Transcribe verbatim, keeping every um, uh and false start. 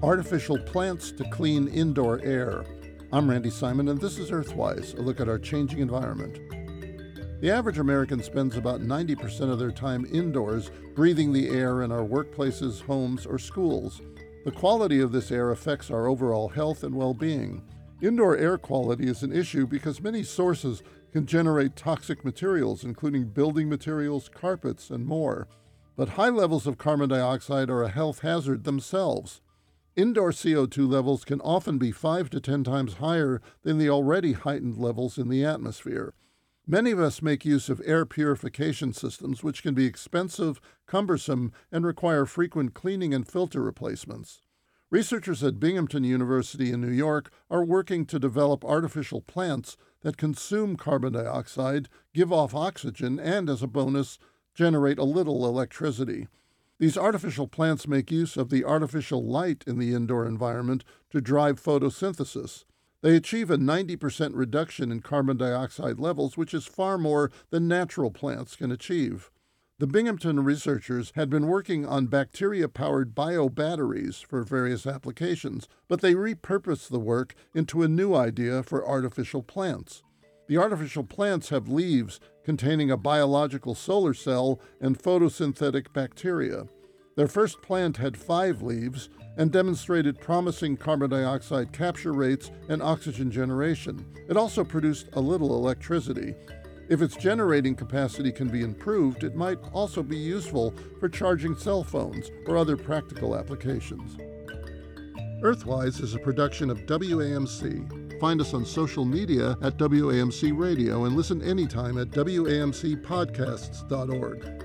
Artificial plants to clean indoor air. I'm Randy Simon, and this is Earthwise, a look at our changing environment. The average American spends about ninety percent of their time indoors, breathing the air in our workplaces, homes, or schools. The quality of this air affects our overall health and well-being. Indoor air quality is an issue because many sources can generate toxic materials, including building materials, carpets, and more. But high levels of carbon dioxide are a health hazard themselves. Indoor C O two levels can often be five to ten times higher than the already heightened levels in the atmosphere. Many of us make use of air purification systems, which can be expensive, cumbersome, and require frequent cleaning and filter replacements. Researchers at Binghamton University in New York are working to develop artificial plants that consume carbon dioxide, give off oxygen, and, as a bonus, generate a little electricity. These artificial plants make use of the artificial light in the indoor environment to drive photosynthesis. They achieve a ninety percent reduction in carbon dioxide levels, which is far more than natural plants can achieve. The Binghamton researchers had been working on bacteria-powered biobatteries for various applications, but they repurposed the work into a new idea for artificial plants. The artificial plants have leaves containing a biological solar cell and photosynthetic bacteria. Their first plant had five leaves and demonstrated promising carbon dioxide capture rates and oxygen generation. It also produced a little electricity. If its generating capacity can be improved, it might also be useful for charging cell phones or other practical applications. Earthwise is a production of W A M C. Find us on social media at W A M C Radio and listen anytime at W A M C podcasts dot org.